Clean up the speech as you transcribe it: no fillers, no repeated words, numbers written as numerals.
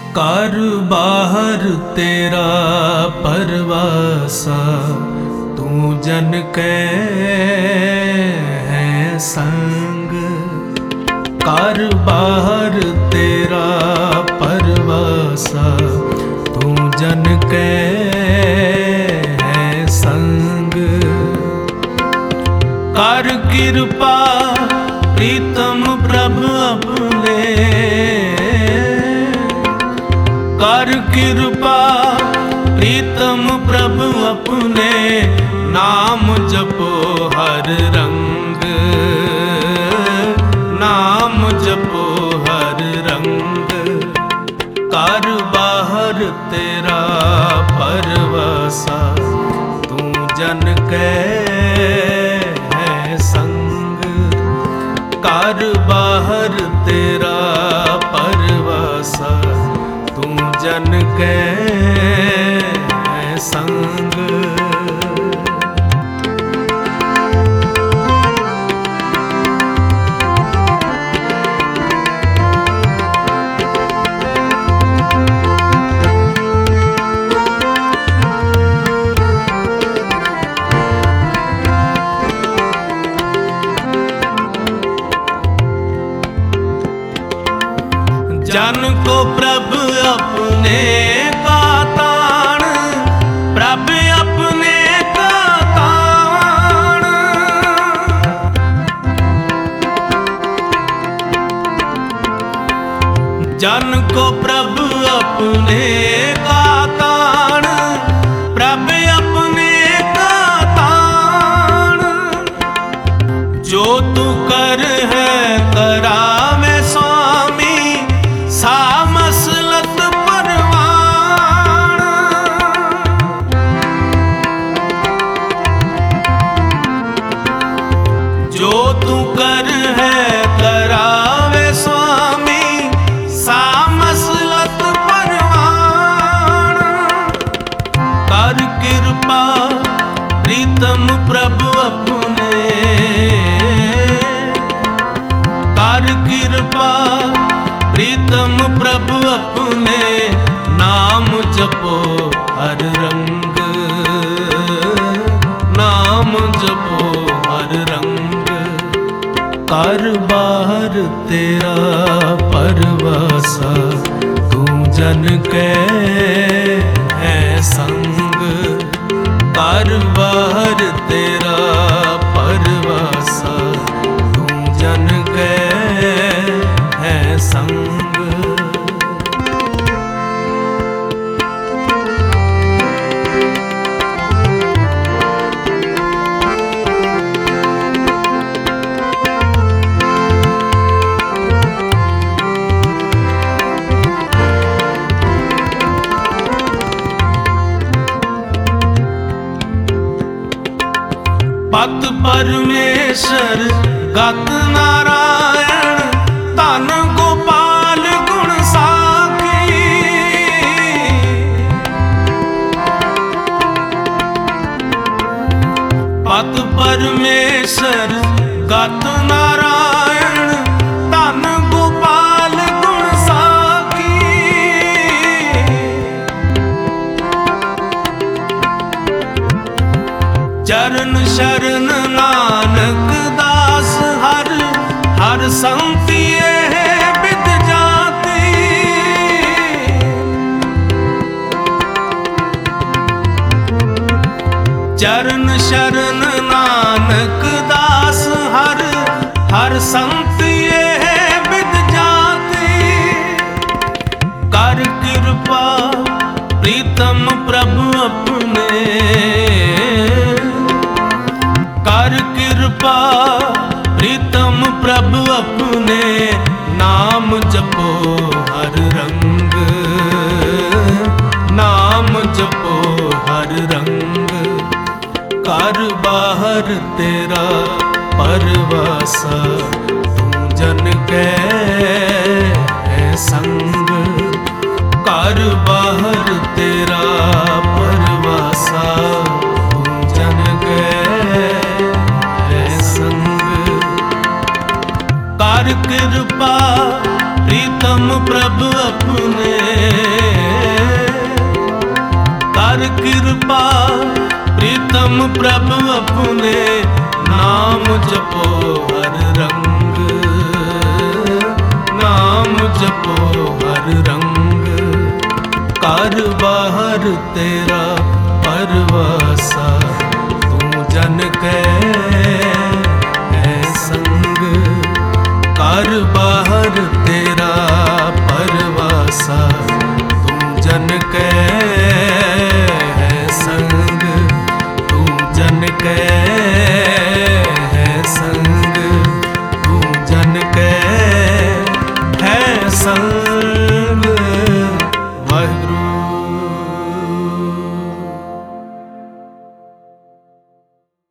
कर बाहर तेरा परवासा, तू जन कै है संग। कर बाहर तेरा परवासा, तू जन कै है संग। कर कृपा प्रीतम प्रभु अपने, कर कृपा प्रीतम प्रभु अपने। नाम जपो हर रंग, नाम जपो हर रंग। कर बाहर तेरा परवासा, तू जन कै है संग। कर बाहर तेरा परवासा, तू जन कै संग। जन को प्रभु अपने का ताण, प्रभु अपने का ताण। जन को प्रभु अपने का ताण, प्रभु अपने का ताण। जो तू कर है करावे स्वामी, सा मसलत परवान। जो तू कर है करावे स्वामी, सा मसलत परवान। कर कृपा प्रीतम प्रभु अपने, कर कृपा प्रीतम प्रभु अपने। नाम जपो हर रंग, नाम जपो हर रंग। कर बाहर तेरा परवासा, तू जन कै है संग। कर बाहर तेरा परवासा, तू जन कै है संग। पत परमेश्वर गत नारायण, धन गोपाल गुण साखी। पत परमेश्वर गत नारायण, धन गोपाल गुण साखी। चरण शरण नानक दास हर, हर संतिए विद जाति। चरण शरण नानक दास हर, हर संतिए विद जाति। कर कृपा प्रीतम प्रभु अपने, कर कृपा प्रीतम प्रभु अपने। नाम जपो हर रंग, नाम जपो हर रंग। कर बाहर तेरा परवासा, तू जन कै है संग। कर बाहर तेरा परवासा, तू जन कै कर कृपा प्रीतम प्रभ अपने, कर कृपा प्रीतम प्रभ अपने, नाम जपो हर रंग, नाम जपो हर रंग, कर बाहर तेरा